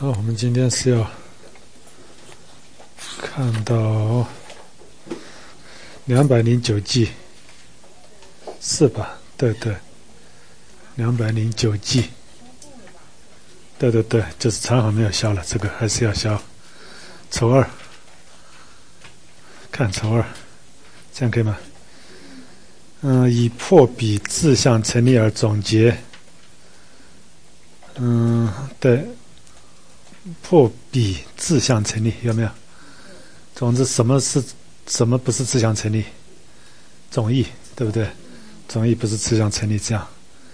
好，我们今天是要看到209计，是吧？对对，209计，对对对，就是长行没有消了，这个还是要消。丑二，看丑二，这样可以吗？以破比自相成立而总结。对，破比自相成立有没有？总之，什么不是自相成立？总义，对不对？总义不是自相成立，这样。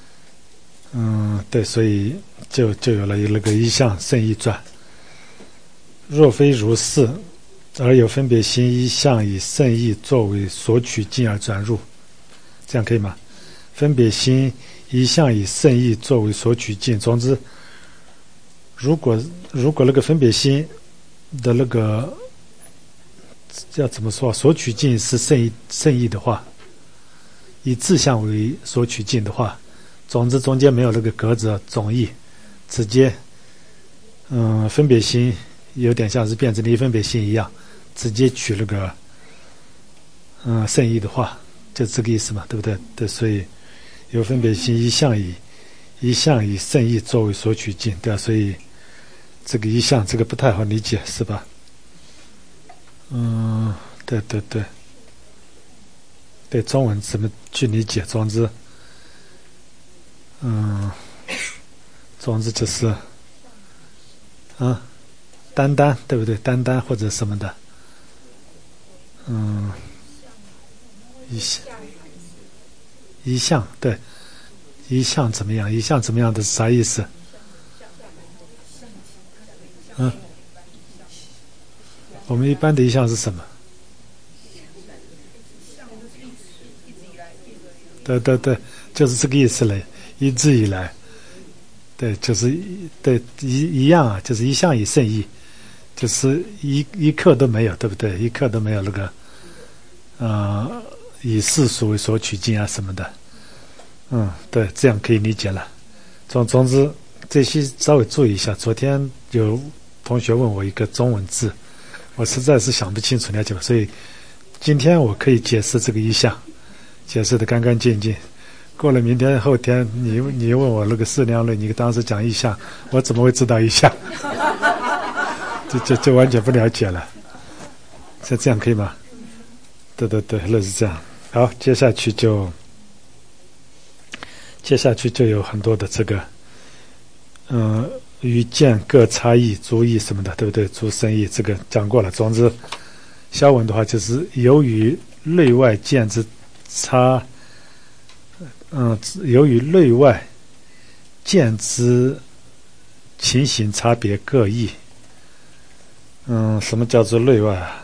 对，所以就有了那个一项胜义传。若非如是，而有分别心一项以胜义作为索取境而转入，这样可以吗？分别心一项以胜义作为索取境，总之，如果那个分别心的那个要怎么说？索取境是胜义的话，以自相为索取境的话，总之中间没有那个格子总义，直接分别心有点像是变成离分别心一样，直接取那个胜义的话，就这个意思嘛，对不对？对，所以有分别心一项以胜义作为索取境，对啊，所以这个一项这个不太好理解，是吧？对对对，对中文怎么去理解？总之就是单单，对不对？单单或者什么的，一项，对，一项怎么样？一项怎么样的是啥意思？我们一般的一项是什么？对对对，就是这个意思嘞，一直以来，对，就是对一样啊，就是一项以胜义，就是一刻都没有，对不对？一刻都没有那个以世俗为索取境啊什么的，对，这样可以理解了。总之这些稍微注意一下。昨天有同学问我一个中文字，我实在是想不清楚了解吧，所以今天我可以解释这个一项，解释的干干净净。过了明天后天，你问我那个适量论，你当时讲一项，我怎么会知道一项？就完全不了解了。这样可以吗？对对对，那是这样。好，接下去就有很多的这个与见各差异、诸异什么的，对不对？诸生异这个讲过了。总之，消文的话就是由于内外见之差，由于内外见之情形差别各异。什么叫做内外啊？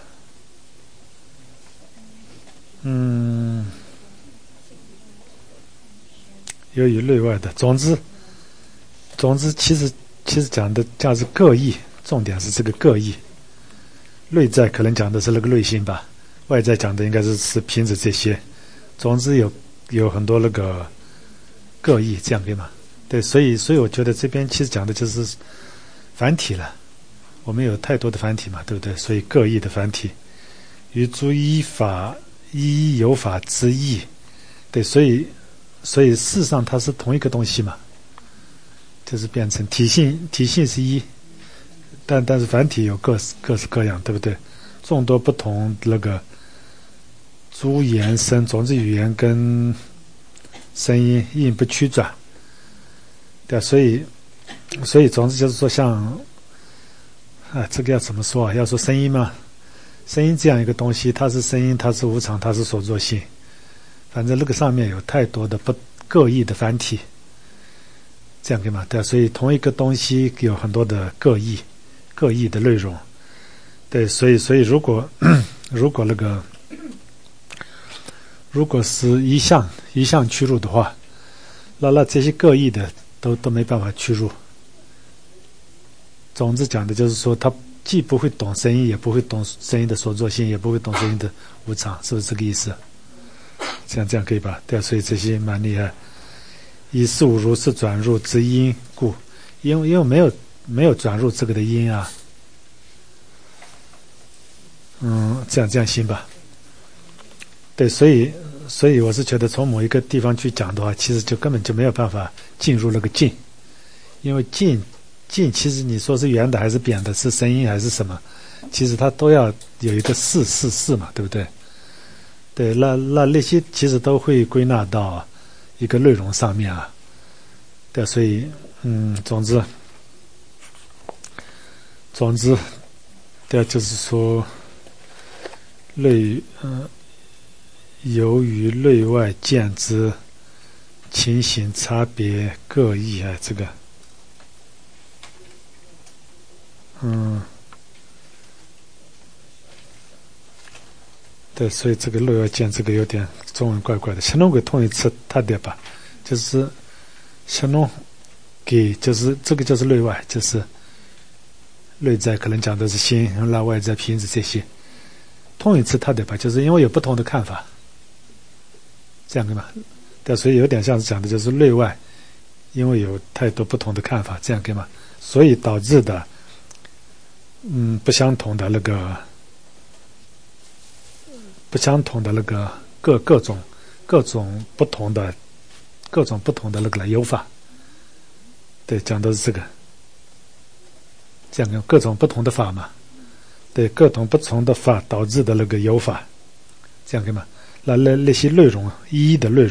由于内外的，总之，其实讲的价值各异，重点是这个各异。内在可能讲的是那个内心吧，外在讲的应该是凭着这些。总之有很多那个各异，这样可以吗？对，所以我觉得这边其实讲的就是繁体了。我们有太多的繁体嘛，对不对？所以各异的繁体，与诸依法依有法之意，对，所以事实上它是同一个东西嘛，就是变成体性是一，但是繁体有各式各样，对不对？众多不同那个诸言声，总之语言跟声音音不曲转，对，所以总之就是说像这个要怎么说啊？要说声音嘛，声音这样一个东西，它是声音，它是无常，它是所作性，反正那个上面有太多的不各异的繁体，这样可以吗？对，所以同一个东西有很多的各异的内容，对，所以如果那个如果是一项驱入的话，那这些各异的都没办法驱入。总之讲的就是说，他既不会懂声音，也不会懂声音的所作性，也不会懂声音的无常，是不是这个意思？这样可以吧？对啊，所以这些蛮厉害。以事物如是转入之因故，因为没有没有转入这个的因啊。这样行吧。对，所以我是觉得从某一个地方去讲的话，其实就根本就没有办法进入那个静，因为静其实你说是圆的还是扁的，是声音还是什么，其实它都要有一个事嘛，对不对？对，那些其实都会归纳到一个内容上面啊。对，所以总之，对，就是说由于内外见之情形差别各异啊，这个对，所以这个内外见这个有点中文怪怪的。相同통일차对吧？就是相同给，就是这个就是内外，就是内在可能讲的是心，那外在瓶子这些。通一次他对吧？就是因为有不同的看法，这样对吗？对，所以有点像是讲的就是内外，因为有太多不同的看法，这样对吗？所以导致的不相同的那个各种不同的那个有法。对，讲的是这个，这样各种不同的法嘛。对，各种不同的法导致的那个有法，这样可以吗？那些内容，一一的内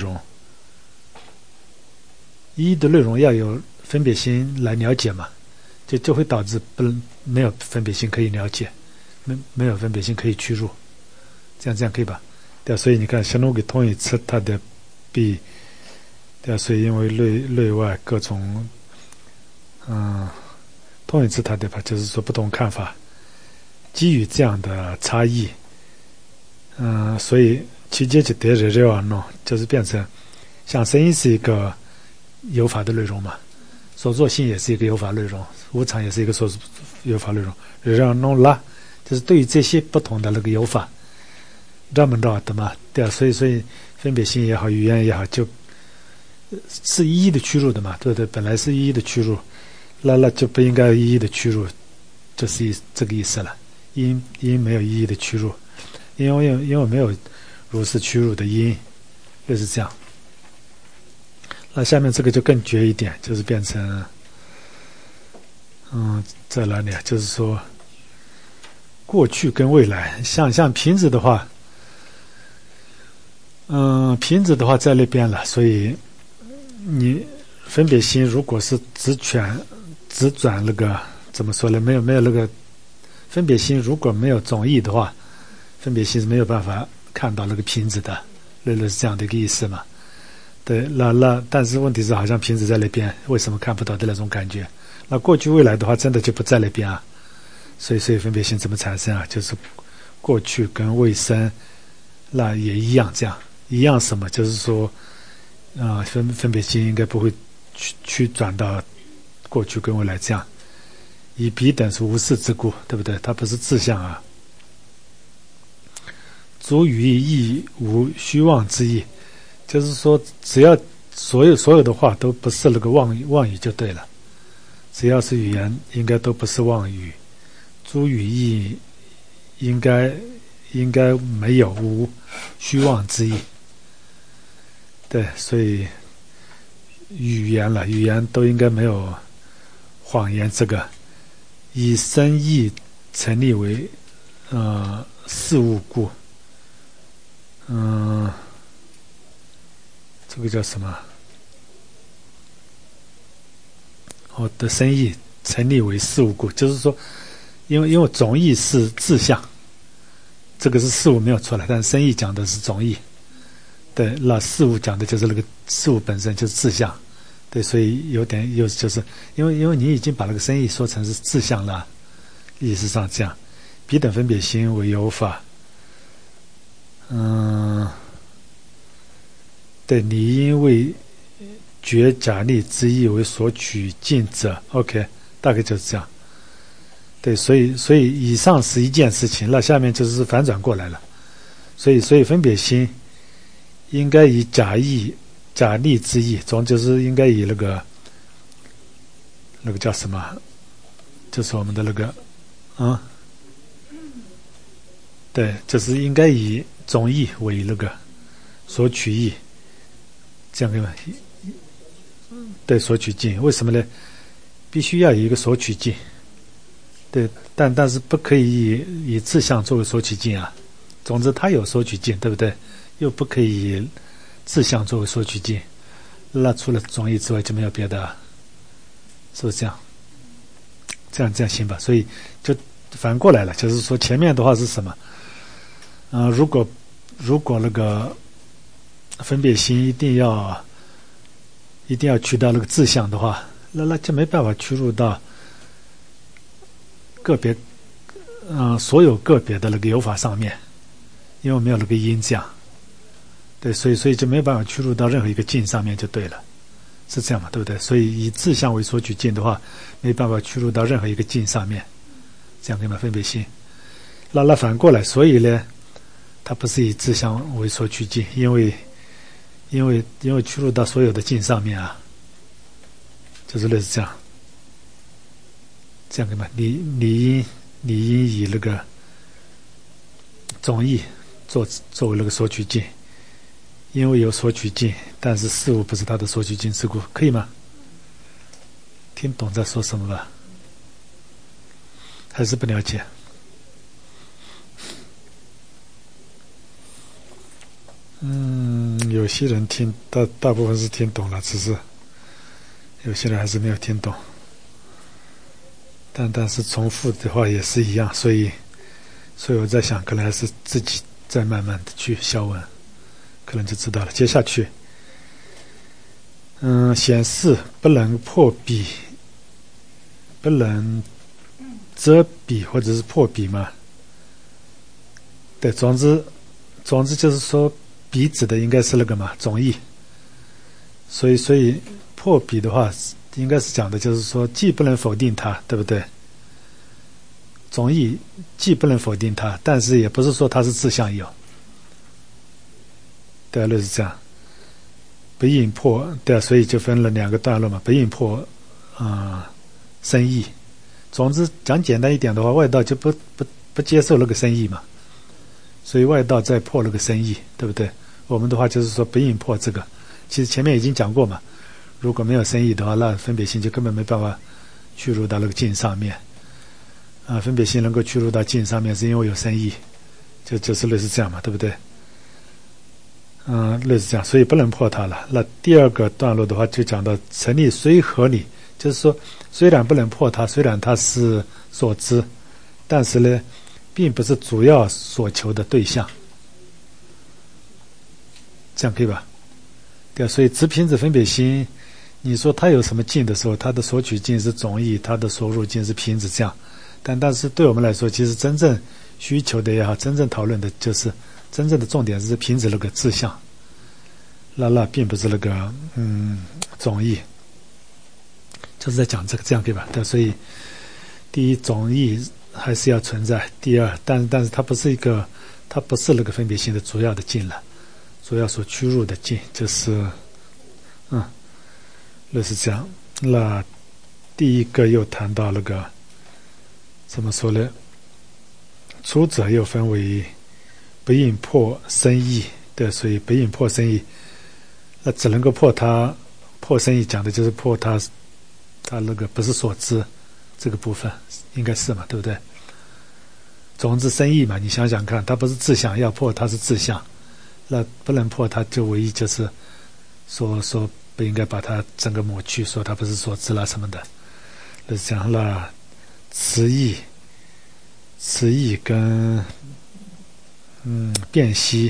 容要有分别心来了解嘛，就会导致没有分别心可以了解，没有分别心可以驱入，这样可以吧？对，所以你看，相当于同一次它的比，对，所以因为内外各种同一次它的吧，就是说不同看法。基于这样的差异，所以曲解就得热弄，就是变成像声音是一个有法的内容嘛，所作性也是一个有法内容，无常也是一个有法内容，热弄啦，就是对于这些不同的那个有法，让们绕的嘛，对啊，所以分别心也好，语言也好，就是一一的驱入的嘛，对不对？本来是一一的驱入，那就不应该一一的驱入，就是这个意思了。因没有意义的驱入，因为没有如是驱入的因，就是这样。那下面这个就更绝一点，就是变成在哪里啊？就是说过去跟未来，像瓶子的话，瓶子的话在那边了，所以你分别心如果是只转那个怎么说呢？没有那个。分别心如果没有总义的话，分别心是没有办法看到那个瓶子的，类似是这样的一个意思嘛？对，但是问题是好像瓶子在那边，为什么看不到的那种感觉？那过去未来的话，真的就不在那边啊，所以分别心怎么产生啊？就是过去跟未生，那也一样，这样一样什么？就是说分别心应该不会去转到过去跟未来这样。以彼等是无事之故，对不对？它不是自相啊。诸语亦无虚妄之意，就是说，只要所有的话都不是那个妄语就对了。只要是语言，应该都不是妄语。诸语亦应该没有无虚妄之意。对，所以语言都应该没有谎言这个。以生意成立为事物故，这个叫什么？的生意成立为事物故，就是说，因为总义是自相，这个是事物没有错了，但是生意讲的是总义，对，那事物讲的就是那个事物本身就是自相。对，所以有点就是因为你已经把那个生意说成是自相了，意思上这样，彼等分别心为有法，对，你因为觉假立之意为所取尽者 ，OK， 大概就是这样。对，所以以上是一件事情，那下面就是反转过来了，所以分别心应该以假立之意，总就是应该以那个叫什么就是我们的那个，对，就是应该以总义为那个索取义，这样对吧？对，索取境，为什么呢？必须要有一个索取境，对，但是不可以以志向作为索取境啊。总之，它有索取境，对不对？又不可以以志向作为索取境，那除了总义之外就没有别的，是不是这样？这样行吧？所以就反过来了，就是说前面的话是什么？如果那个分别心一定要去到那个志向的话，那就没办法驱入到个别所有个别的那个有法上面，因为没有那个因这样，对，所以就没有办法驱入到任何一个境上面就对了，是这样嘛，对不对？所以以志向为索取境的话，没办法驱入到任何一个境上面，这样对吗？分别心。那反过来，所以呢，它不是以志向为索取境，因为驱入到所有的境上面啊，就是类似这样对吗？你应以那个总义作为那个索取境，因为有索取境，但是事物不是它的索取境之故，可以吗？听懂在说什么吧？还是不了解？有些人大部分是听懂了，只是有些人还是没有听懂。但是重复的话也是一样，所以我在想，可能还是自己再慢慢的去消文，可能就知道了。接下去，显示不能破彼，不能遮彼或者是破彼嘛？对，总之就是说，彼指的应该是那个嘛总义，所以破彼的话，应该是讲的就是说，既不能否定它，对不对？总义既不能否定它，但是也不是说它是自相有，对啊，类似这样。不应破，对啊，所以就分了两个段落嘛，不应破生义。总之讲简单一点的话，外道就不接受那个生义嘛，所以外道在破那个生义，对不对？我们的话就是说不应破这个，其实前面已经讲过嘛，如果没有生义的话，那分别心就根本没办法去入到那个境上面分别心能够去入到境上面，是因为有生义，就是类似这样嘛，对不对？类似这样，所以不能破它了。那第二个段落的话，就讲到成立虽合理，就是说虽然不能破它，虽然它是所知，但是呢，并不是主要所求的对象，这样可以吧？对啊，所以执品子分别心，你说它有什么境的时候，它的索取境是总义，它的所入境是品子，这样。但是对我们来说，其实真正需求的也好，真正讨论的就是真正的重点是品子那个志向，那并不是那个总义，就是在讲这个，这样对吧？对，所以第一总义还是要存在，第二，但是它不是那个分别心的主要的境了，主要所驱入的境就是类似这样。那第一个又谈到那个怎么说呢？出者又分为不应破生义，对，所以不应破生义，那只能够破生义，讲的就是破他那个不是所知这个部分，应该是嘛，对不对？总之生义嘛，你想想看，他不是志向，要破他是志向，那不能破他就唯一就是说不应该把它整个抹去，说他不是所知啦什么的，那讲了词义跟辨析，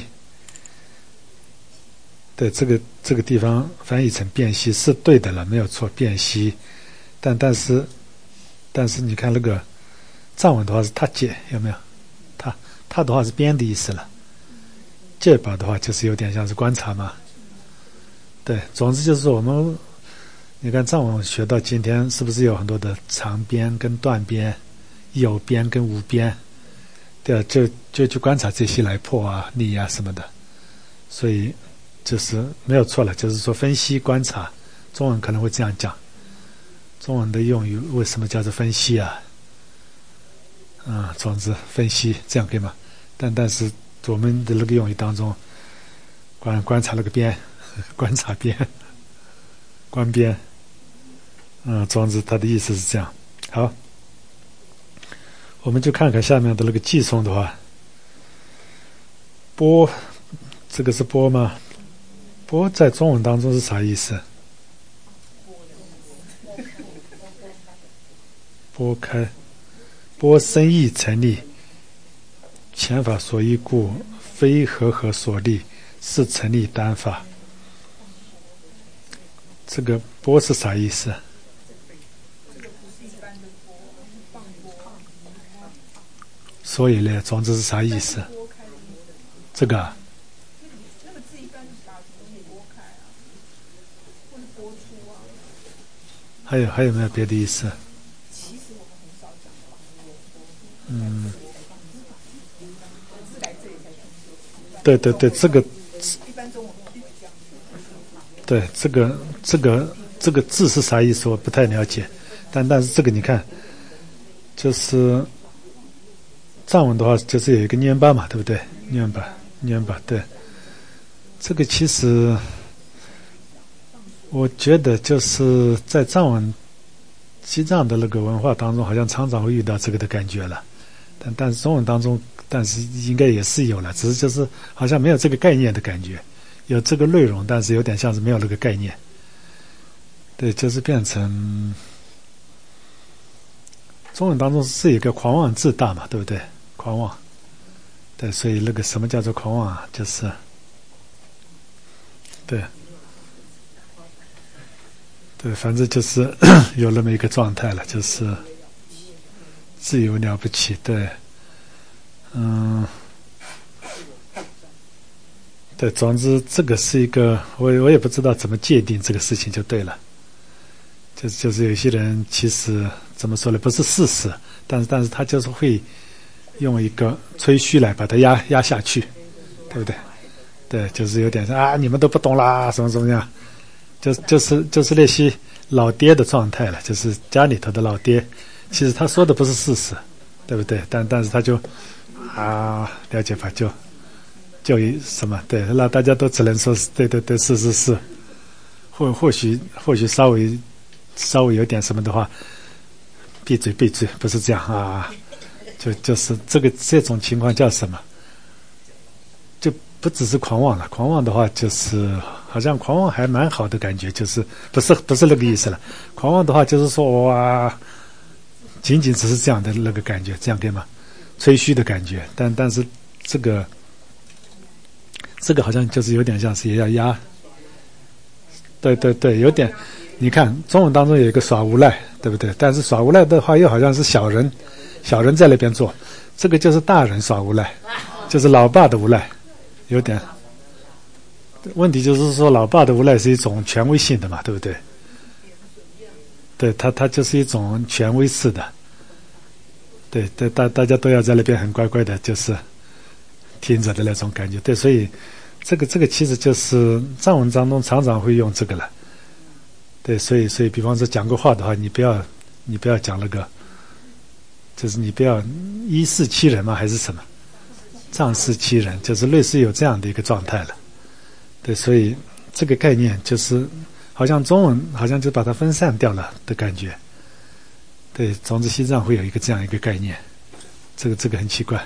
对，这个地方翻译成辨析是对的了，没有错，辨析。但是你看那个藏文的话是他解，有没有？他的话是边的意思了，戒宝的话就是有点像是观察嘛。对，总之就是我们你看藏文学到今天，是不是有很多的长边跟断边，有边跟无边？对啊，就去观察这些来破理什么的，所以就是没有错了，就是说分析观察，中文可能会这样讲。中文的用语为什么叫做分析总之分析这样可以吗？但是我们的那个用语当中，观察那个边，观察边，观边，总之它的意思是这样。好，我们就看看下面的那个寄送的话，拨，这个是拨吗？拨在中文当中是啥意思？拨开，拨生意成立，前法所依故，非和合所立，是成立单法。这个拨是啥意思？所以呢，总之是啥意思？这个还有没有别的意思？对，这个，对，这个字是啥意思？我不太了解，但是这个你看，就是藏文的话，就是有一个念巴嘛，对不对？念巴，对。这个其实我觉得就是在藏文、西藏的那个文化当中，好像常常会遇到这个的感觉了。但是中文当中，但是应该也是有了，只是就是好像没有这个概念的感觉，有这个内容，但是有点像是没有那个概念。对，就是变成中文当中是一个狂妄自大嘛，对不对？狂妄，对，所以那个什么叫做狂妄啊？就是对，反正就是有那么一个状态了，就是自由了不起，对，对，总之这个是一个，我也不知道怎么界定这个事情就对了。就是有些人其实怎么说呢，不是事实，但是他就是会用一个吹嘘来把它压下去，对不对？对，就是有点你们都不懂啦，什么样，就是那些老爹的状态了，就是家里头的老爹，其实他说的不是事实，对不对？但是他就了解吧，就什么，对，那大家都只能说是对，是，或许稍微有点什么的话，闭嘴，不是这样啊，就是这种情况叫什么？就不只是狂妄了，狂妄的话就是好像狂妄还蛮好的感觉，就是不是那个意思了。狂妄的话就是说仅仅只是这样的那个感觉，这样对吗？吹嘘的感觉，但是这个好像就是有点像是也要压，对，有点。你看中文当中有一个耍无赖，对不对？但是耍无赖的话又好像是小人在那边做，这个就是大人耍无赖，就是老爸的无赖，有点问题。就是说老爸的无赖是一种权威性的嘛，对不对？对，他就是一种权威式的，对，大家都要在那边很乖乖的，就是听着的那种感觉。对，所以这个其实就是藏文当中常常会用这个了。对，所以比方说讲个话的话，你不要讲那个，就是你不要依势欺人嘛，还是什么仗势欺人，就是类似有这样的一个状态了。对，所以这个概念就是好像中文好像就把它分散掉了的感觉。对，总之西藏会有一个这样一个概念，这个很奇怪。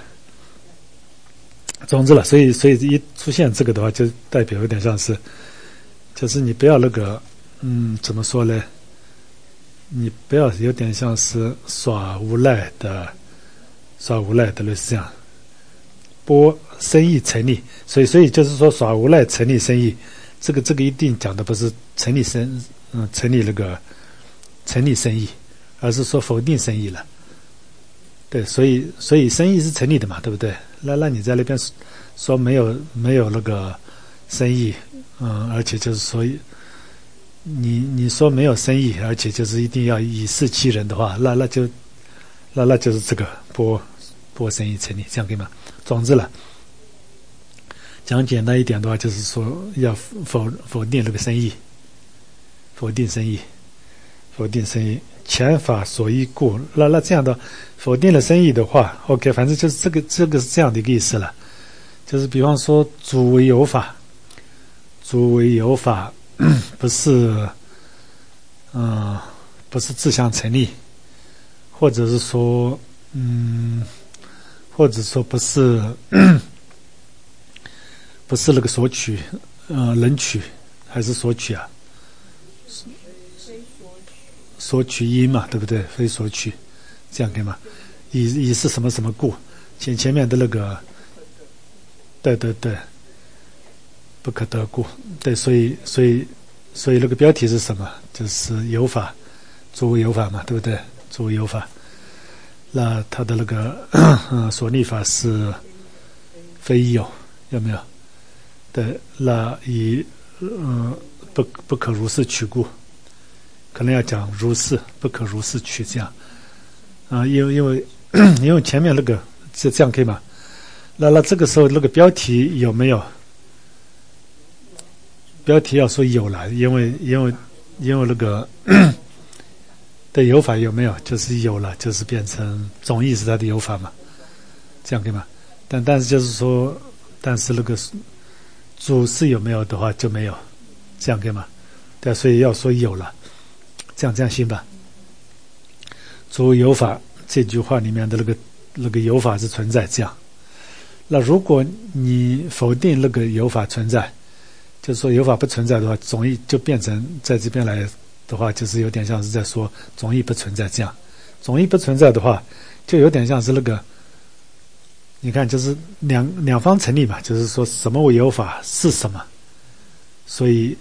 总之了，所以一出现这个的话，就代表有点像是，就是你不要那个。怎么说呢？你不要有点像是耍无赖的类似这样。拨生意成立，所以就是说耍无赖成立生意，这个一定讲的不是成立生意，而是说否定生意了。对，所以生意是成立的嘛，对不对？那你在那边说没有那个生意，而且就是说。你说没有生意，而且就是一定要以势欺人的话，那就是这个拨生意成立，这样可以吗？总之了，讲简单一点的话，就是说要否定那个生意，否定生意， 前法所依故，那这样的否定了生意的话 ，OK， 反正就是这个是这样的一个意思了。就是比方说主为有法，主为有法不是不是自相成立，或者是说或者说不是不是那个索取能取还是索取啊？索取因嘛，对不对？非索取，这样可以吗？以是什么什么故？前面的那个，对，不可得故，对，所以那个标题是什么？就是有法，主为有法嘛，对不对？主为有法，那他的那个所立法是非有，有没有？对，那以不可如是取故。可能要讲如是，不可如是取这样，因为前面那个这样可以吗？那这个时候那个标题有没有？标题要说有了，因为那个的有法有没有？就是有了，就是变成总义是它的有法嘛，这样可以吗？但是就是说，但是那个主是有没有的话就没有，这样可以吗？对，所以要说有了。这样行吧。主有法这句话里面的那个有法是存在，这样。那如果你否定那个有法存在，就是说有法不存在的话，总义就变成在这边来的话，就是有点像是在说总义不存在这样。总义不存在的话，就有点像是那个，你看就是两方成立嘛，就是说什么为有法是什么，所以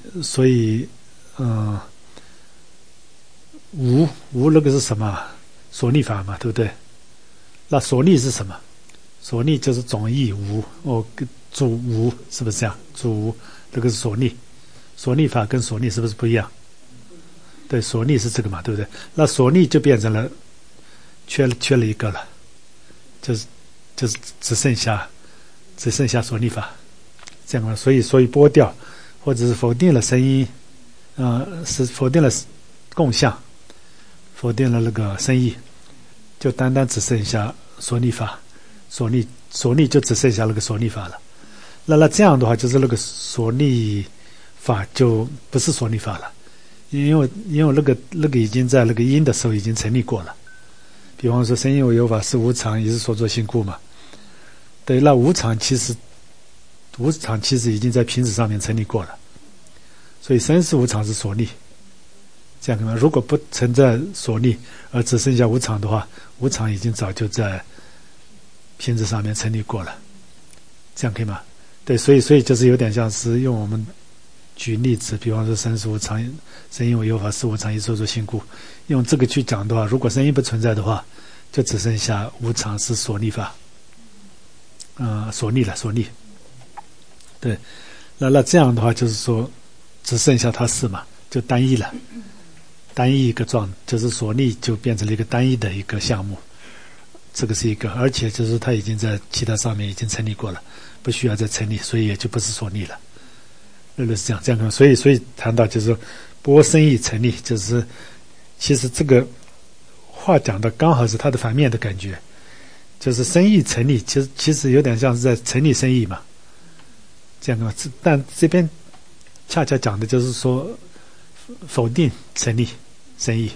无那个是什么？所立法嘛，对不对？那所立是什么？所立就是总义无主无，是不是这样？主无那个是所立，所立法跟所立是不是不一样？对，所立是这个嘛，对不对？那所立就变成了缺了一个了，就是只剩下所立法，这样嘛。所以剥掉或者是否定了声音，是否定了共相。否定了那个生意，就单只剩下所立法，所立就只剩下那个所立法了。那这样的话，就是那个所立法就不是所立法了，因为那个已经在那个因的时候已经成立过了。比方说生因为有法是无常，也是所作性故嘛。对，那无常其实已经在瓶子上面成立过了，所以生是无常是所立。这样可以吗？如果不存在所立，而只剩下无常的话，无常已经早就在瓶子上面成立过了，这样可以吗？对，所以就是有点像是用我们举例子，比方说生是无常，生因为有法是无常，以所作性故，用这个去讲的话，如果生因不存在的话，就只剩下无常是所立法，所立。对，那这样的话就是说，只剩下它是嘛，就单一了。单一一个就是所立就变成了一个单一的一个项目，这个是一个，而且就是它已经在其他上面已经成立过了，不需要再成立，所以也就不是所立了。是这样看，所以谈到就是剥生意成立，就是其实这个话讲的刚好是它的反面的感觉，就是生意成立，其实有点像是在成立生意嘛，这样看，但这边恰恰讲的就是说否定成立。生意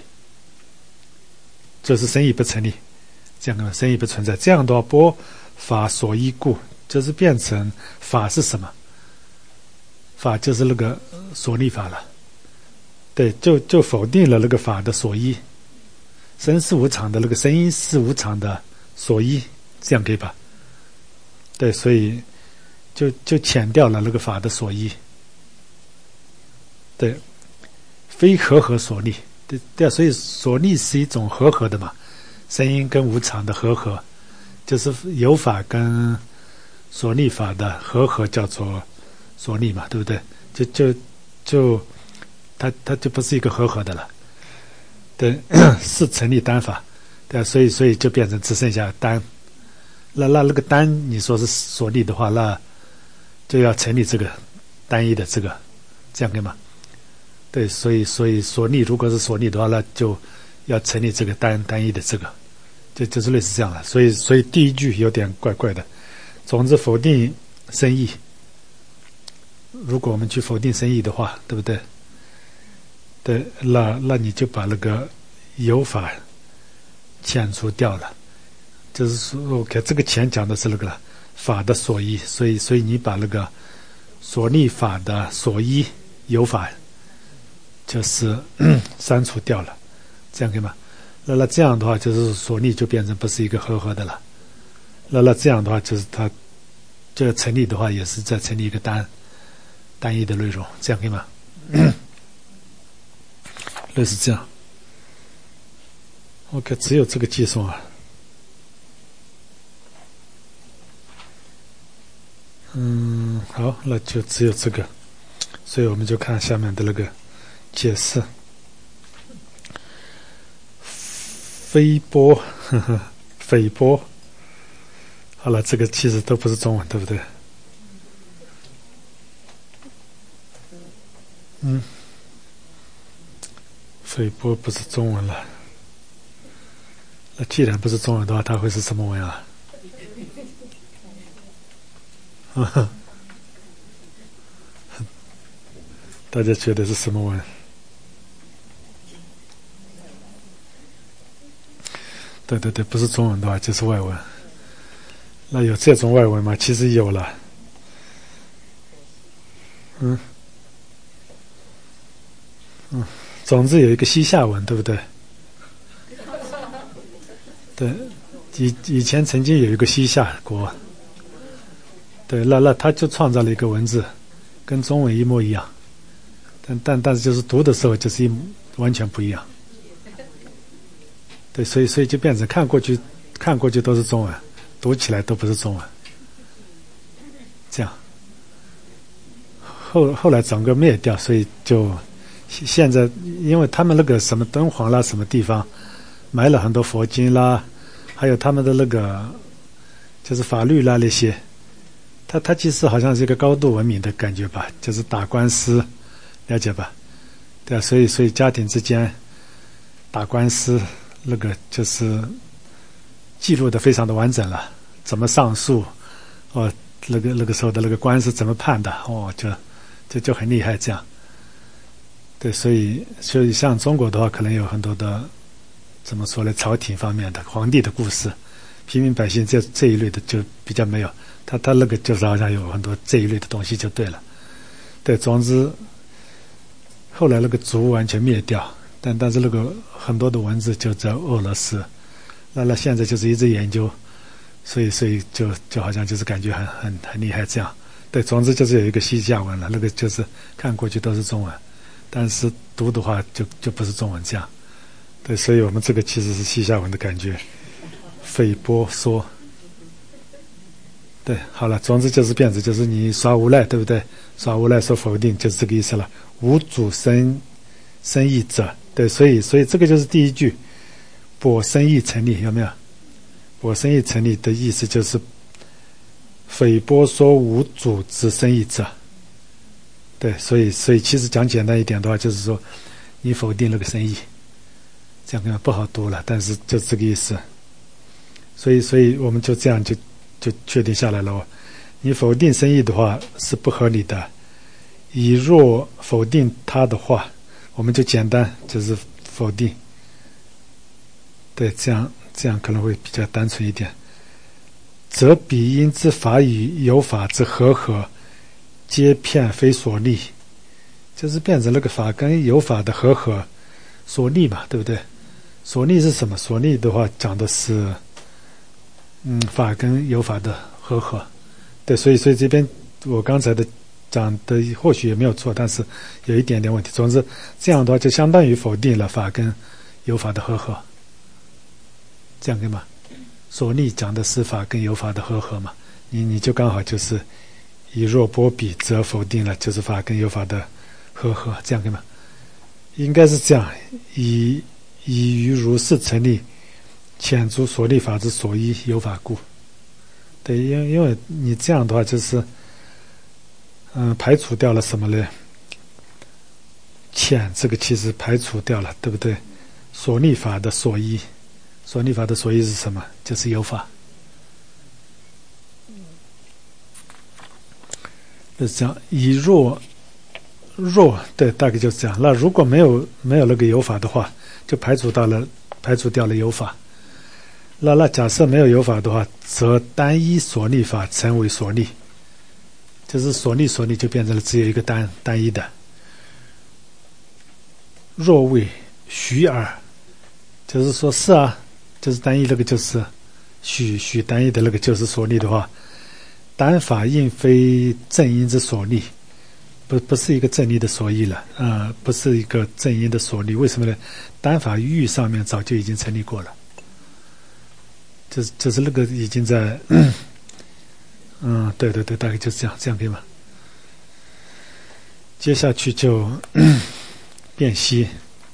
就是生意不成立，这样的生意不存在。这样的话，剥法所依故，就是变成法是什么？法就是那个所立法了。对，就否定了那个法的所依。生是无常的那个声音是无常的所依，这样可以吧？对，所以就遣掉了那个法的所依。对，非和合所立。对，所以所立是一种和合的嘛，声音跟无常的和合，就是有法跟所立法的和合叫做所立嘛，对不对？就它就不是一个和合的了，对，是成立单法，对，所以就变成只剩下单。那个单，你说是所立的话，那就要成立这个单一的这样可以吗？对，所以所立如果是所立的话，那就要成立这个单一的这个，就是类似这样的。所以第一句有点怪怪的。总之否定生意，如果我们去否定生意的话，对不对？对，那你就把那个有法遣除掉了。就是说 OK， 这个前讲的是那个法的所依，所以你把那个所立法的所依有法就是删除掉了，这样可以吗？那这样的话就是所立就变成不是一个合的了。那这样的话就是它这个成立的话也是在成立一个单一的内容，这样可以吗？类似这样。OK， 只有这个计算啊。好，那就只有这个，所以我们就看下面的那个解释。飞波，斐波，好了，这个其实都不是中文，对不对？斐波不是中文了。那既然不是中文的话，它会是什么文啊？大家觉得是什么文？对，不是中文的话就是外文。那有这种外文吗？其实有了。总之有一个西夏文，对不对？对，以前曾经有一个西夏国。对，那他就创造了一个文字，跟中文一模一样，但是就是读的时候就是完全不一样。对，所以就变成看过去都是中文，读起来都不是中文。这样，后来整个灭掉，所以就现在因为他们那个什么敦煌啦什么地方埋了很多佛经啦，还有他们的那个就是法律啦那些。它其实好像是一个高度文明的感觉吧，就是打官司，了解吧？对啊，所以家庭之间打官司那个就是记录的非常的完整了，怎么上诉，那个时候的那个官司怎么判的，就很厉害这样。对，所以像中国的话，可能有很多的怎么说呢，朝廷方面的皇帝的故事，平民百姓这一类的就比较没有。他那个就是好像有很多这一类的东西就对了。对，总之后来那个族完全灭掉，但是那个很多的文字就在俄罗斯，那现在就是一直研究，所以就好像就是感觉很厉害这样。对，总之就是有一个西夏文了，那个就是看过去都是中文，但是读的话就不是中文这样。对，所以我们这个其实是西夏文的感觉。斐波说。对，好了，总之就是变成就是你耍无赖，对不对？耍无赖说否定就是这个意思了。无主生义者，对，所以这个就是第一句，果生义成立，有没有？果生义成立的意思就是，斐波说无主之生义者。对，所以其实讲简单一点的话，就是说你否定那个生意，这样不好读了，但是就这个意思。所以我们就这样就确定下来了。你否定生意的话是不合理的，以若否定它的话，我们就简单就是否定。对，这样可能会比较单纯一点。则彼因之法与有法之合，皆骗非所立，就是变成那个法跟有法的合所立嘛，对不对？所立是什么？所立的话讲的是法跟有法的合。对，所以这边我刚才的讲的或许也没有错，但是有一点点问题。总之这样的话就相当于否定了法跟有法的合，这样可以吗？所立讲的是法跟有法的合嘛，你就刚好就是以若波比则否定了就是法跟有法的合，这样可以吗？应该是这样，以于如是成立，遣诸所立法之所依有法故。对，因为你这样的话就是排除掉了什么呢？遣这个其实排除掉了，对不对？ 所立法的所依，所立法的所依是什么？就是有法。就是这样，以若对，大概就是这样。那如果没有那个有法的话，就排除掉了有法。那假设没有有法的话，则单一所立法成为所立，就是所立就变成了只有一个单一的。若谓虚耳，就是说是啊，就是单一那个就是许单一的那个就是所立的话，单法应非正因之所立，不是一个正立的所依了，不是一个正因的所立。为什么呢？单法欲上面早就已经成立过了，就是那个已经在，对，大概就是这样可以吗？接下去就辨析，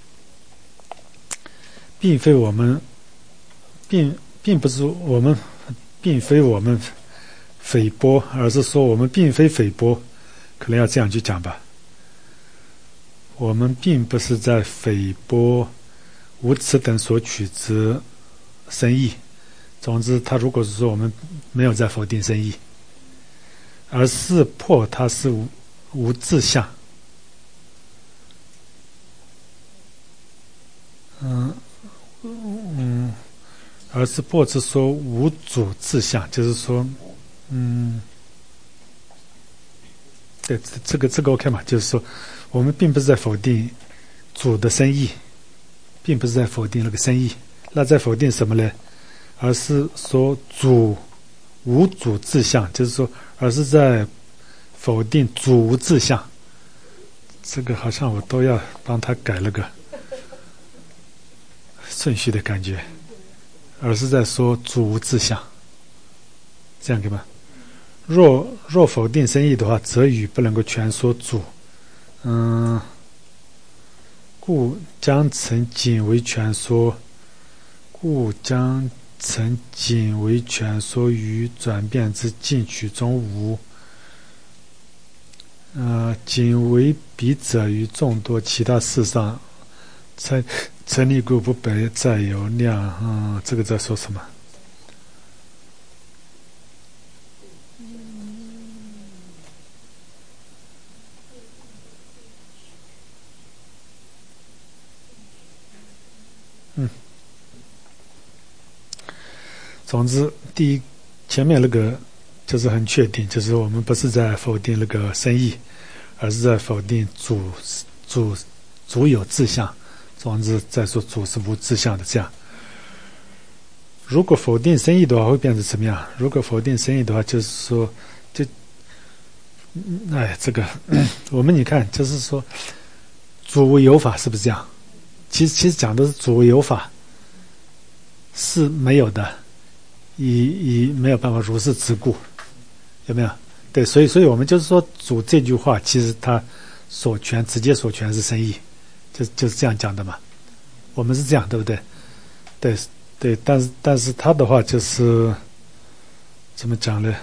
并非我们诽谤，而是说我们并非诽谤，可能要这样去讲吧。我们并不是在诽谤无此等所取之深意。总之，他如果是说我们没有在否定深意，而是破它是无自相。而是破之说无主自相，就是说，对，这个 OK 嘛？就是说，我们并不是在否定主的深意，并不是在否定那个深意，那在否定什么呢？而是说主无主自相，就是说，而是在否定主无自相。这个好像我都要帮他改了个顺序的感觉，而是在说主无自相，这样可以吗？若否定深意的话，则语不能够全说主，故将成仅为全说，于转变之进取中无。仅为彼者于众多其他事上，成立故不北再有量。这个在说什么？总之，前面那个就是很确定，就是我们不是在否定那个深意，而是在否定主有自相。总之，在说主是无自相的这样。如果否定深意的话，会变成什么样？如果否定深意的话，就是说，这个我们你看，就是说，主为有法，是不是这样？其实讲的是主为有法是没有的，以没有办法如是之故，有没有？对，所以我们就是说，主这句话其实它直接所权是深意，就是这样讲的嘛。我们是这样，对不对？对，但是他的话就是怎么讲呢？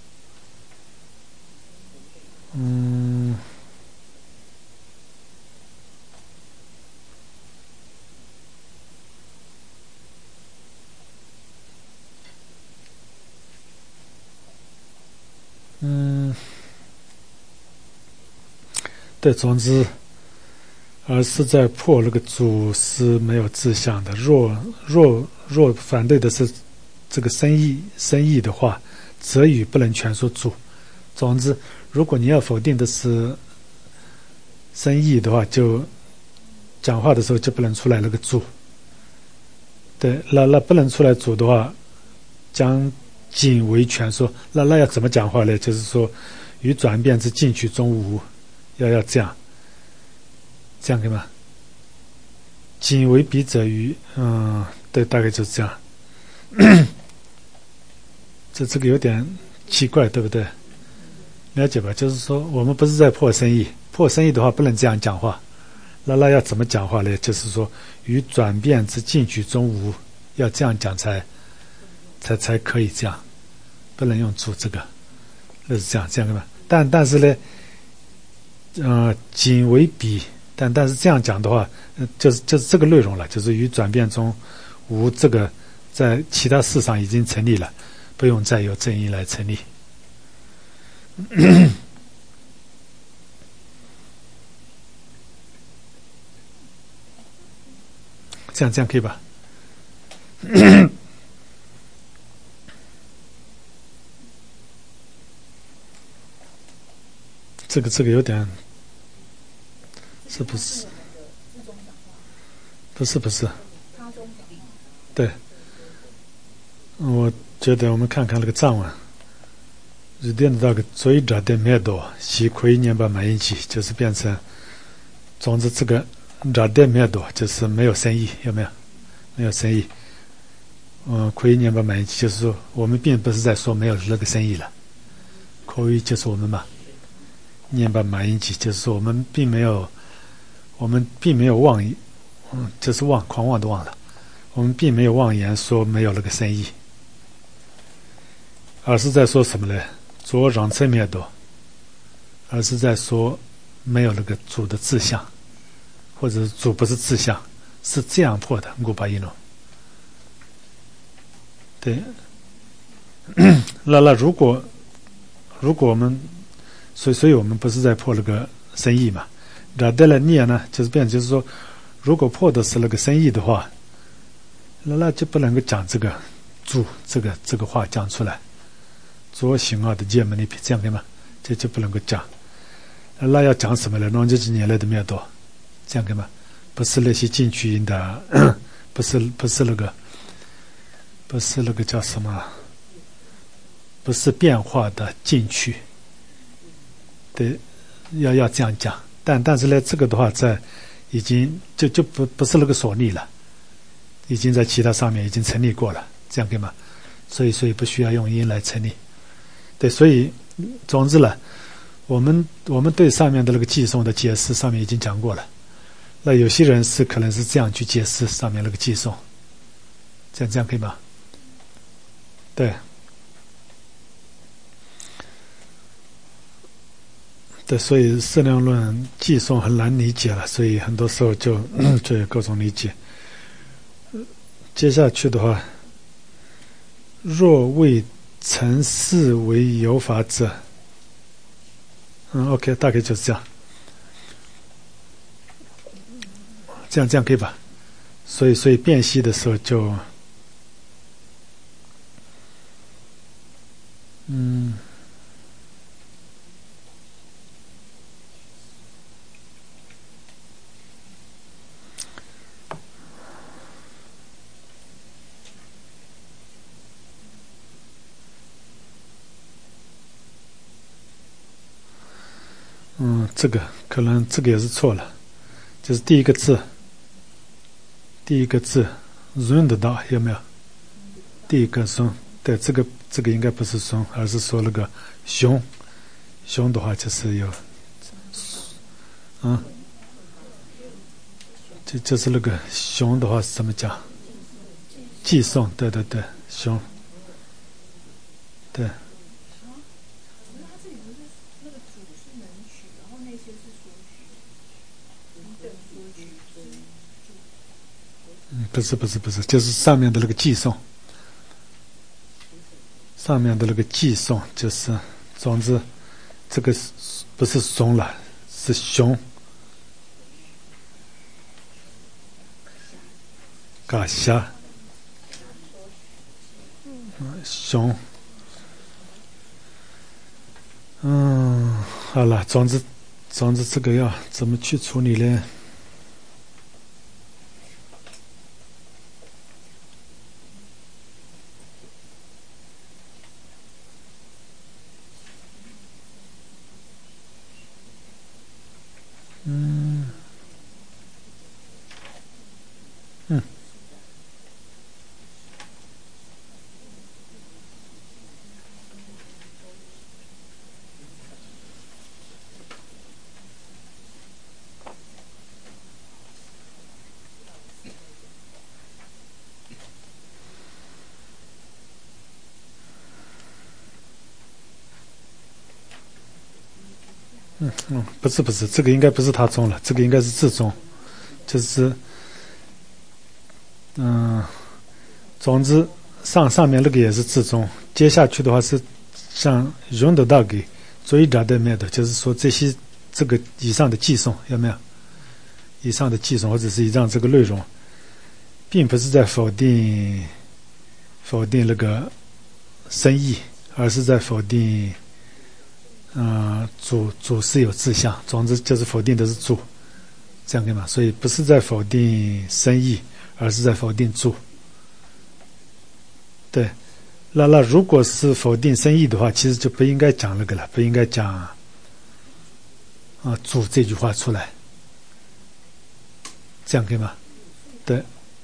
对，总之，而是在破那个主是没有自相的。若反对的是这个深意的话，则语不能全说主。总之，如果你要否定的是深意的话，就讲话的时候就不能出来那个主。对，那不能出来主的话，将仅为全说。那要怎么讲话呢？就是说，于转变之进取中无，要这样可以吗？仅为彼者于，对，大概就是这样。这个有点奇怪，对不对？了解吧？就是说，我们不是在破深意，破深意的话不能这样讲话。那要怎么讲话呢？就是说，于转变之进取中无，要这样讲才可以这样，不能用主这个，那是这样可以吗？但是呢，仅为彼但是这样讲的话，就是这个内容了，就是于转变中无这个在其他事上已经成立了，不用再有正因来成立。这样可以吧？这个有点，是不是？不是。对，我觉得我们看看那个藏文，日典的那个最热的面多，西可以念把满音起，就是变成，总之这个热的面多就是没有深意，有没有？没有深意。可以念把满音起，就是说我们并不是在说没有那个深意了，可以就是我们嘛。念把满音起，就是说我们并没有妄，就是狂妄的妄了。我们并没有妄言说没有那个深意，而是在说什么呢？主让层面多，而是在说没有那个主的志向，或者主不是志向，是这样破的。我把一弄，对。那如果我们，所以我们不是在破那个深意嘛？那带来念呢，就是变成就是说，如果破的是那个深意的话，那就不能够讲这个主这个话讲出来。左行啊的节目里这样的嘛，这就不能够讲。那要讲什么呢？弄这几年来的面多，这样的嘛，不是那些进去音的，不是那个叫什么？不是变化的进去。对，要这样讲。但是呢，这个的话在已经就不是那个所立了，已经在其他上面已经成立过了，这样对吗？所以不需要用音来成立。对，所以总之了，我们对上面的那个寄送的解释上面已经讲过了。那有些人可能是这样去解释上面那个寄送，这样可以吗？对。对，所以适量论寄送很难理解了，所以很多时候就有各种理解。接下去的话，若未曾视为有法者，OK， 大概就是这样。这样可以吧？所以辨析的时候就，这个可能这个也是错了，就是第一个字润得到有没有？第一个松，对，这个应该不是松，而是说那个熊的话就是有，就是那个熊的话是怎么讲？寄送，对，熊，对。不是，就是上面的那个寄送，就是，总之，这个不是松了，是熊，嘎虾，熊，好了，总之这个要怎么去处理呢？ 不是，这个应该不是他中了，这个应该是字中，就是总之上面那个也是字中，接下去的话是像用得到给追查的面的，就是说这个以上的寄送有没有？以上的寄送或者是以上这个内容，并不是在否定那个生意，而是在否定主是有志向，总之就是否定的是主，这样可以吗？所以不是在否定生意，而是在否定主。对，那如果是否定生意的话，其实就不应该讲那个了，不应该讲主这句话出来，这样可以吗？对，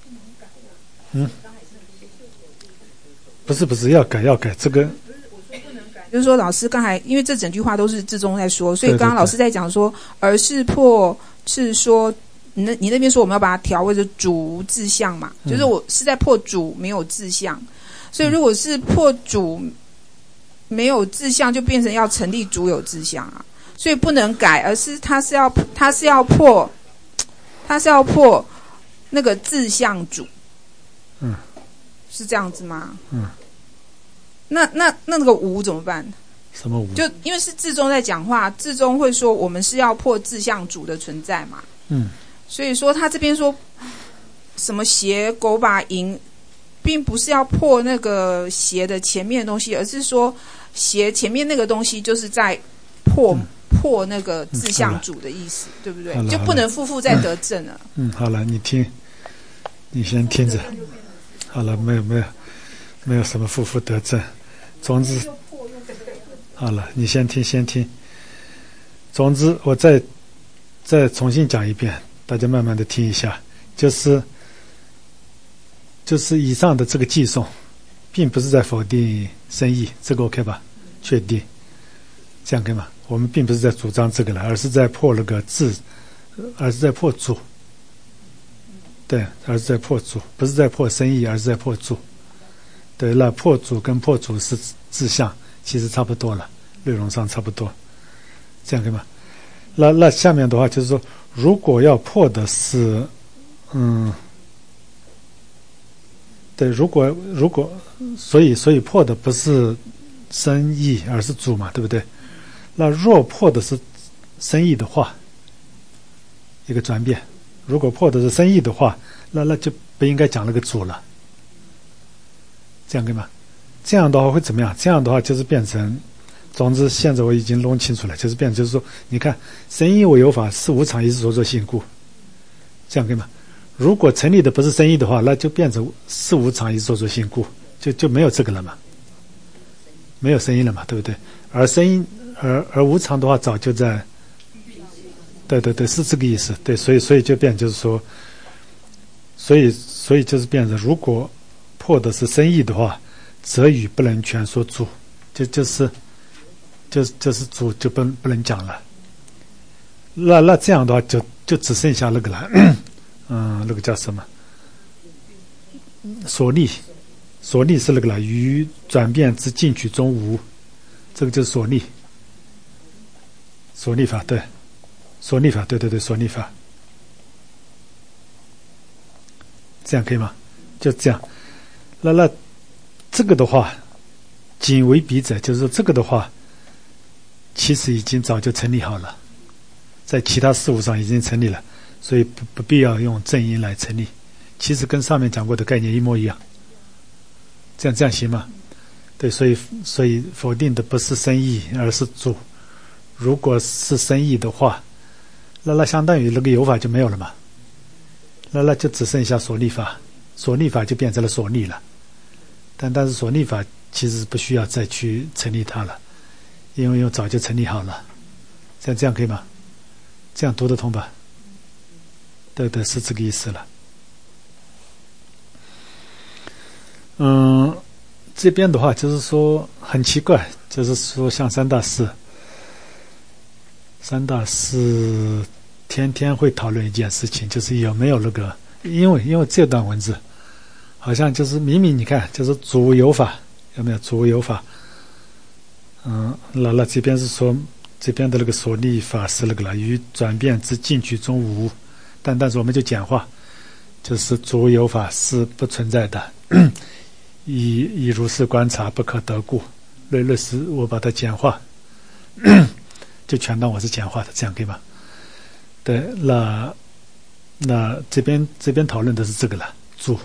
不是要改这个。 就是说，老师刚才因为这整句话都是字中在说，所以刚刚老师在讲说，而是破是说，你那边说我们要把它调为是主字相嘛，就是我是在破主没有字相，所以如果是破主没有字相，就变成要成立主有字相啊，所以不能改，而是他是要破那个字相主，是这样子吗？那个无怎么办？ 什么无？ 就因为是字中在讲话，字中会说我们是要破字相主的存在嘛。所以说他这边说什么邪狗把淫，并不是要破那个邪的前面的东西，而是说邪前面那个东西就是在破那个字相主的意思，对不对？就不能负负再得正了。 好了，你先听着。好了，没有什么负负得正。总之，好了，你先听。总之，我再重新讲一遍，大家慢慢的听一下。就是以上的这个寄送，并不是在否定生意，这个 OK 吧？确定，这样可以吗？我们并不是在主张这个了，而是在破那个字，而是在破主。对，而是在破主，不是在破生意，而是在破主。对，那破主跟破主是志向，其实差不多了，内容上差不多，这样可以吗？那下面的话就是说，如果要破的是，对，如果所以破的不是生意，而是主嘛，对不对？那若破的是生意的话，一个转变，如果破的是生意的话，那就不应该讲那个主了。这样可以吗？这样的话会怎么样？这样的话就是变成，总之现在我已经弄清楚了，就是变成就是说，你看生意为有法，是无常亦是所作性故，这样可以吗？如果成立的不是生意的话，那就变成是无常亦是所作性故，就没有这个了嘛，没有生意了嘛，对不对？而生意而无常的话，早就在，对，是这个意思。对，所以就变就是说，所以就是变成如果破的是生意的话，则语不能全说主，就是主就不能讲了。那这样的话就只剩下那个了，那个叫什么？所立是那个了，于转变之进取中无，这个就是所立法，对，所立法，对，所立法，这样可以吗？就这样。那这个的话，仅为彼者，就是说这个的话，其实已经早就成立好了，在其他事物上已经成立了，所以不必要用正因来成立。其实跟上面讲过的概念一模一样。这样行吗？对，所以否定的不是生意，而是主。如果是生意的话，那相当于那个有法就没有了嘛。那就只剩下所立法，所立法就变成了所立了。但是所立法其实不需要再去成立它了，因为早就成立好了。这样可以吗？这样读得通吧？对，是这个意思了。这边的话就是说很奇怪，就是说像三大士天天会讨论一件事情，就是有没有那个，因为这段文字好像就是明明你看就是主有法，有没有主有法？那这边是说这边的那个所立法是那个了，于转变之进去中无，但是我们就简化，就是主有法是不存在的，以如是观察不可得故，类似我把它简化，就全当我是简化的，这样可以吗？对，那这边讨论的是这个了，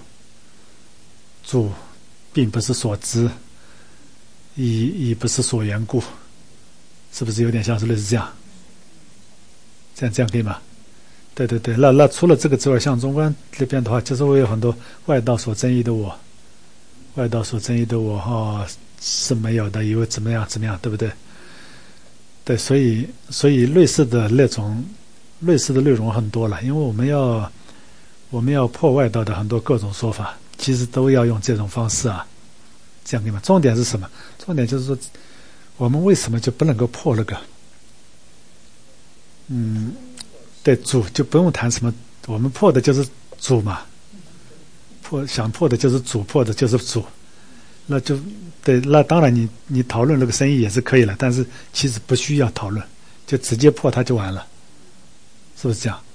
主并不是所知，亦不是所缘故，是不是有点像是类似这样？这样可以吗？对，那除了这个之外，像中观这边的话，就是会有很多外道所争议的我，是没有的，以为怎么样，对不对？对，所以类似的内容很多了，因为我们要破外道的很多各种说法，其实都要用这种方式啊，这样可以吗？重点是什么？重点就是说，我们为什么就不能够破那个？对，主就不用谈什么，我们破的就是主嘛，想破的就是主，破的就是主，那就对，那当然你讨论那个生意也是可以了，但是其实不需要讨论，就直接破它就完了，是不是这样？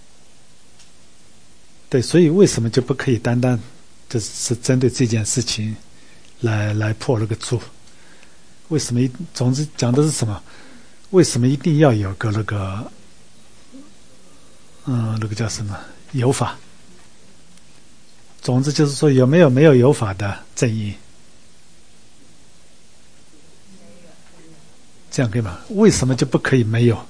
对，所以为什么就不可以单单就是针对这件事情来破那个主？为什么总之讲的是什么？为什么一定要有个那个叫什么有法？总之就是说没有有法的正因，这样可以吗？为什么就不可以没有？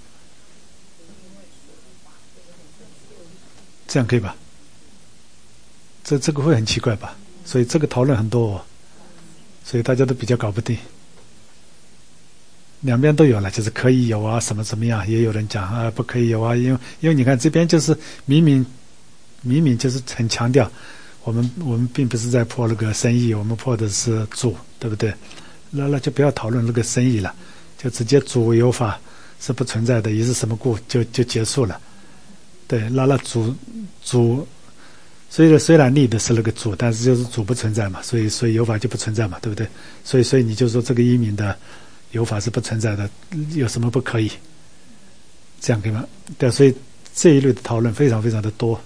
这样可以吧？这个会很奇怪吧？所以这个讨论很多所以大家都比较搞不定。两边都有了，就是可以有啊，什么样，也有人讲啊不可以有啊，因为你看这边就是明明就是很强调，我们并不是在破那个生意，我们破的是主，对不对？那就不要讨论那个生意了，就直接主有法是不存在的，也是什么故就结束了。对，那主，虽然立的是那个主，但是就是主不存在嘛，所以有法就不存在嘛，对不对？所以你就说这个一名的有法是不存在的，有什么不可以？这样可以吗？对，所以这一类的讨论非常非常的多，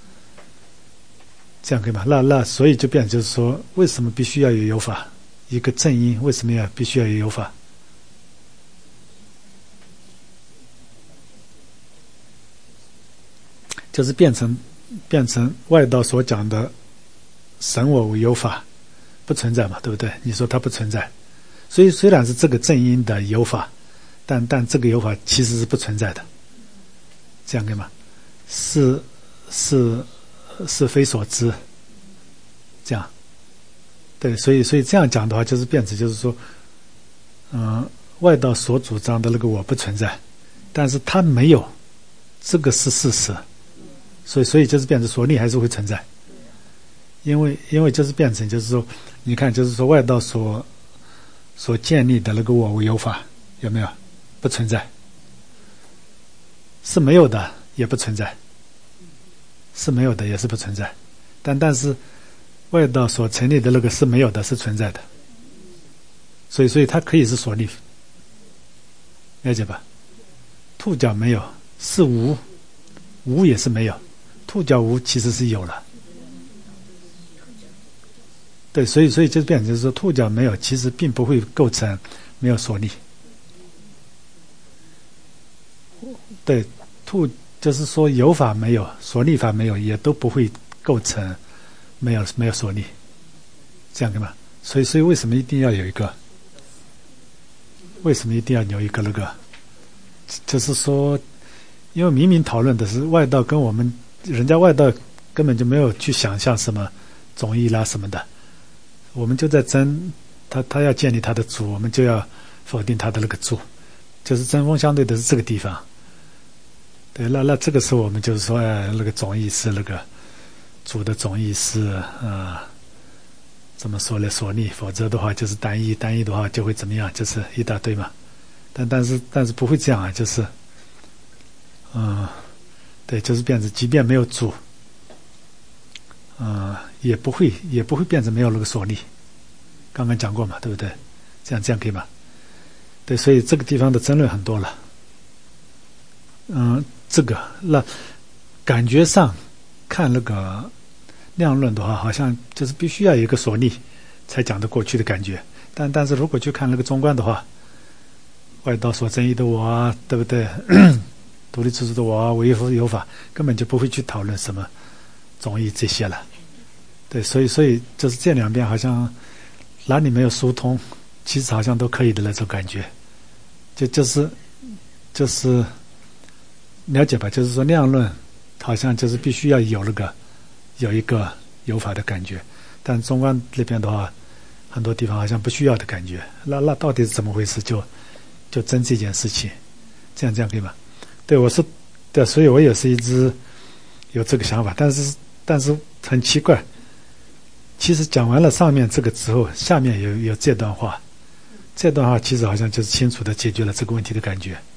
这样可以吗？那所以就变成就是说，为什么必须要有法？一个正因为什么必须要有法？就是变成外道所讲的神我无有法不存在嘛，对不对？你说它不存在，所以虽然是这个正因的有法，但这个有法其实是不存在的，这样可以吗？是非所知，这样对，所以这样讲的话，就是变成就是说，外道所主张的那个我不存在，但是它没有，这个是事实。所以就是变成所立还是会存在，因为就是变成就是说，你看就是说外道所建立的那个我无有法有没有？不存在，是没有的也不存在，是没有的也是不存在，但是外道所成立的那个是没有的是存在的，所以它可以是所立，了解吧？兔角没有是无也是没有。兔角无其实是有了，对，所以就变成就是说，兔角没有，其实并不会构成没有所立。对，就是说有法没有，所立法没有，也都不会构成没有所立，这样对吗？所以为什么一定要有一个？为什么一定要有一个那个？就是说，因为明明讨论的是外道跟我们。人家外道根本就没有去想象什么总义啦什么的，我们就在争他要建立他的主，我们就要否定他的那个主，就是针锋相对的是这个地方。对，那这个时候我们就是说，那个总义是那个主的总义是怎么说呢？所立，否则的话就是单一的话就会怎么样？就是一大堆嘛。但是不会这样啊，就是对，就是变成即便没有主，也不会变成没有那个所立。刚刚讲过嘛，对不对？这样可以吗？对，所以这个地方的争论很多了。 这个那感觉上看那个量论的话，好像就是必须要有一个所逆才讲得过去的感觉。但是如果去看那个中观的话，外道所争议的我啊，对不对？独立自主的我啊，唯一有法，根本就不会去讨论什么总义这些了。对，所以就是这两边好像哪里没有疏通，其实好像都可以的那种感觉。就是了解吧，就是说量论好像就是必须要有一个有法的感觉，但中观那边的话，很多地方好像不需要的感觉。那到底是怎么回事？就争这件事情，这样可以吗？对，对，所以我也是一直有这个想法，但是很奇怪，其实讲完了上面这个之后，下面有这段话，这段话其实好像就是清楚的解决了这个问题的感觉。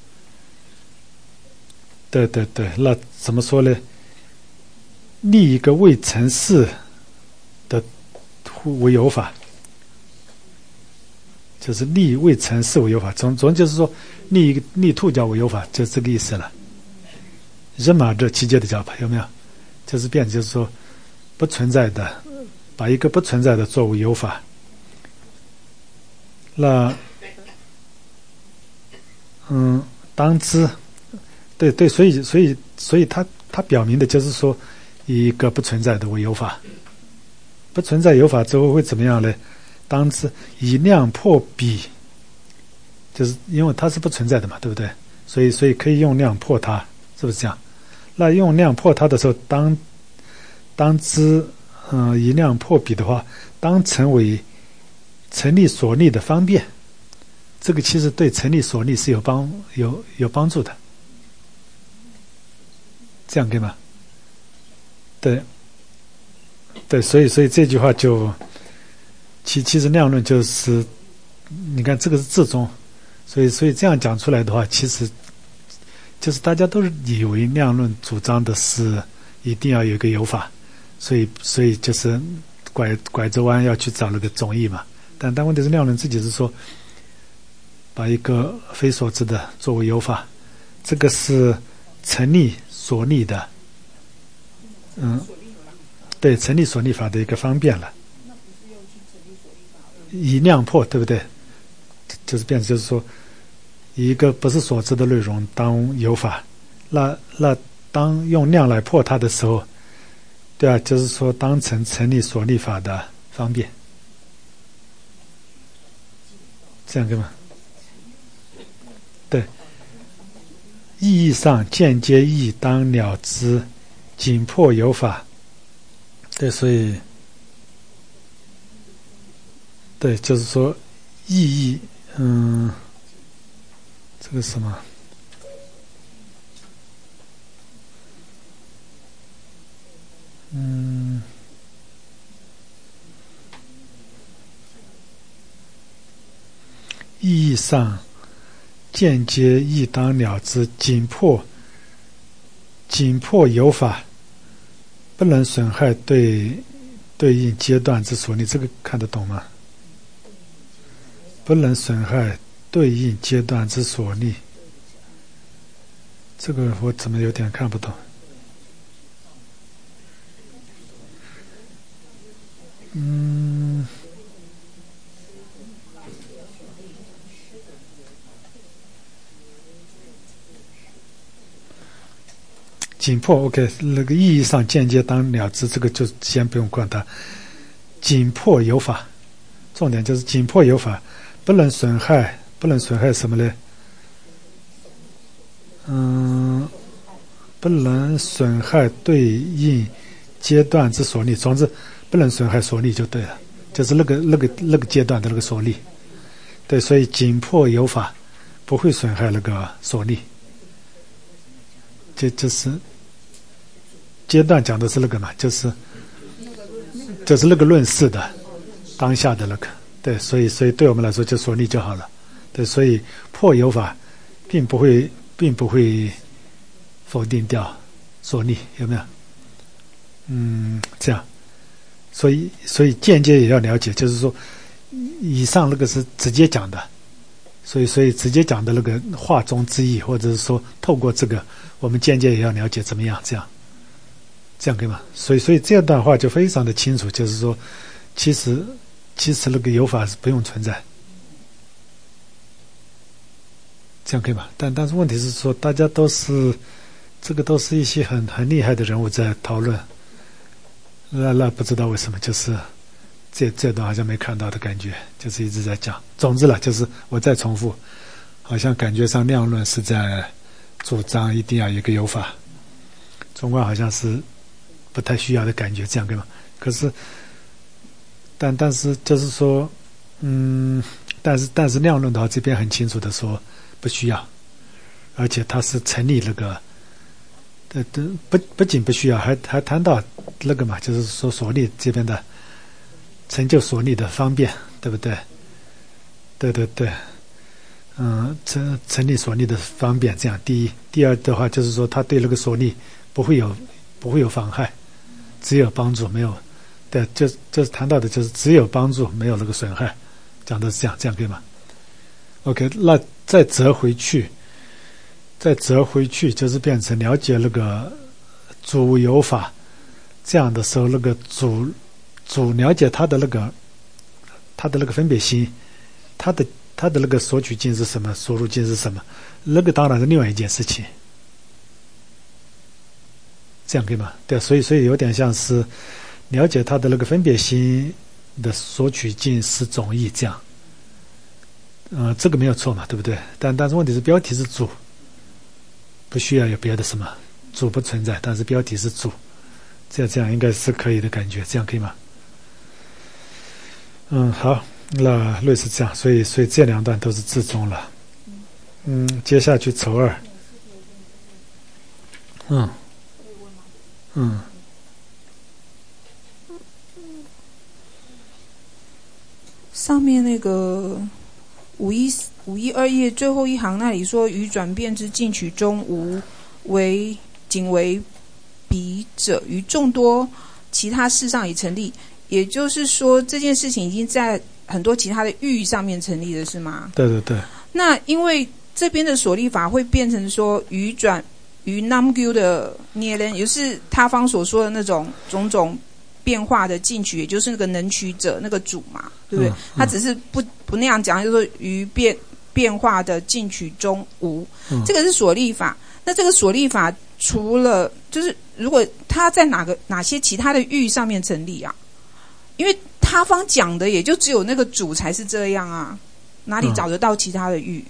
对，那怎么说呢？立一个未成事的为有法，就是立未成事为有法，总就是说立兔角为有法，就是这个意思了。人马这七阶的教法有没有？就是就是说不存在的，把一个不存在的作为有法。那当知，对，所以他表明的就是说，以一个不存在的为有法，不存在有法之后会怎么样呢？当知以量破彼，就是因为它是不存在的嘛，对不对？所以可以用量破它，是不是这样？那用量破它的时候，当知以量破彼的话，当成为成立所立的方便，这个其实对成立所立是有帮助的，这样可以吗？对，所以这句话就其实量论就是，你看这个是至中，所以这样讲出来的话，其实就是大家都是以为量论主张的是一定要有一个有法，所以就是拐着弯要去找那个总义嘛。但问题是量论自己是说，把一个非所知的作为有法，这个是成立所立的，对，成立所立法的一个方便了。以量破，对不对？就是变成就是说，以一个不是所知的内容当有法，那当用量来破它的时候，对啊，就是说当成立所立法的方便，这样对吗？对，意义上间接义当了之，紧迫有法。对，所以对，就是说意义，这个什么，意义上间接义当了之，紧迫有法，不能损害对应阶段之所立，这个看得懂吗？不能损害对应阶段之所立，这个我怎么有点看不懂？紧迫 OK， 那个意义上间接当了之，这个就先不用管它。紧迫有法，重点就是紧迫有法，不能损害什么呢？不能损害对应阶段之所立，总之不能损害所立就对了，就是那个阶段的那个所立。对，所以紧迫有法不会损害那个所立。就是阶段讲的是那个嘛，就是那个论事的当下的那个，对，所以对我们来说就所立就好了，对，所以破有法并不会否定掉所立，有没有？这样，所以间接也要了解，就是说以上那个是直接讲的， 所以直接讲的那个话中之意，或者是说透过这个，我们间接也要了解怎么样，这样可以吗？所以这段话就非常的清楚，就是说，其实那个有法是不用存在，这样可以吗？但是问题是说，大家都是一些很厉害的人物在讨论，那不知道为什么就是这段好像没看到的感觉，就是一直在讲。总之了，就是我再重复，好像感觉上量论是在主张一定要有一个有法，中观好像是不太需要的感觉，这样对吗？可是，但是就是说，但是量论的话，这边很清楚的说不需要，而且它是成立那个，不仅不需要，还谈到那个嘛，就是说所立这边的成就所立的方便，对不对？对，成立所立的方便，这样第一，第二的话就是说，他对那个所立不会有妨害，只有帮助，没有，对，就是谈到的就是只有帮助，没有那个损害，讲的是这样可以吗 ？OK， 那再折回去，就是变成了解那个主有法，这样的时候，那个主了解他的那个分别心，他的那个索取境是什么，所入境是什么，那个当然是另外一件事情，这样可以吗？对，所以有点像是了解他的那个分别心的索取境是总义，这样，这个没有错嘛，对不对？但是问题是标题是主，不需要有别的什么，主不存在，但是标题是主，这样应该是可以的感觉，这样可以吗？好，那类似这样，所以这两段都是至中了。接下去丑二。 上面那个512页最后一行那里说，于转变之进取中无仅为彼者，于众多其他事上已成立。也就是说，这件事情已经在很多其他的域上面成立了，是吗？ 对。 那因为这边的所立法会变成说于 Namgyu 的捏人，也就是他方所说的那种种种变化的进取，也就是那个能取者那个主嘛，对不对？他只是不那样讲，就是说于变化的进取中无，这个是所立法。那这个所立法除了就是如果他在哪些其他的域上面成立啊？因为他方讲的也就只有那个主才是这样啊，哪里找得到其他的域？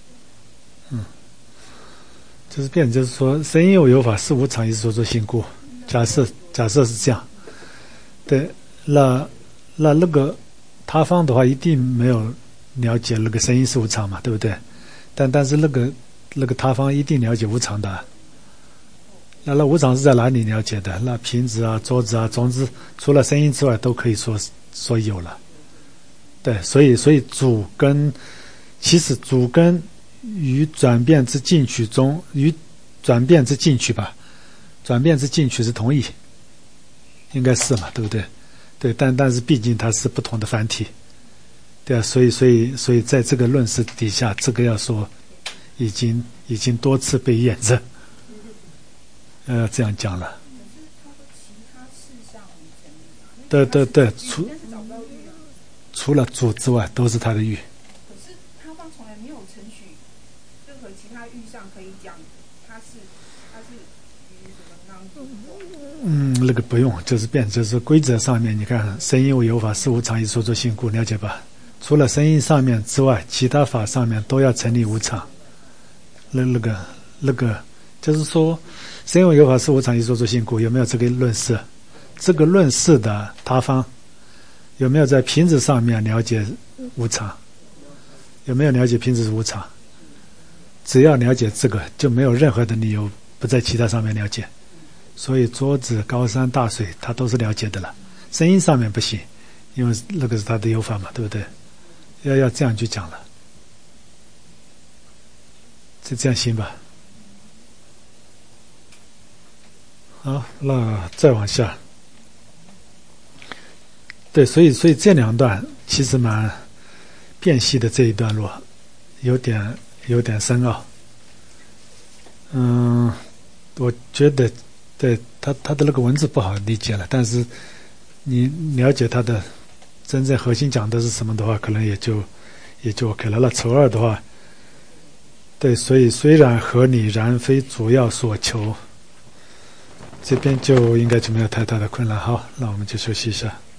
就是变成就是说，生因有法，事无常，亦是所作性故。假设是这样，对，那个他方的话一定没有了解那个生因事无常嘛，对不对？但是那个他方一定了解无常的。那无常是在哪里了解的？那瓶子啊、桌子啊，总之除了声音之外，都可以说有了。对，所以其实主根于转变之进取中，与转变之进取吧，转变之进取是同义，应该是嘛，对不对？对，但是毕竟它是不同的繁体，对啊，所以在这个论述底下，这个要说已经多次被验证。这样讲了。对，除了主之外，都是他的欲。 可是他方从来没有承许任何其他欲上可以讲他是于什么那个不用，就是规则上面，你看声音为有法，事无常，亦所作性故，了解吧？除了声音上面之外，其他法上面都要成立无常。那个就是说。声因为有法，事无常，亦所作性故，有没有这个论事？这个论事的他方有没有在瓶子上面了解无常？有没有了解瓶子是无常？只要了解这个，就没有任何的理由不在其他上面了解。所以桌子、高山、大水，他都是了解的了。声音上面不行，因为那个是他的有法嘛，对不对？要这样去讲了，这样行吧？好，那再往下。对，所以这两段其实蛮辨析的这一段落， 有点深奥。我觉得对他的那个文字不好理解了，但是你了解他的真正核心讲的是什么的话，可能也就 OK 了。那丑二的话，对，所以虽然合理，然非主要所求，这边就应该就没有太大的困难。好，那我们就休息一下。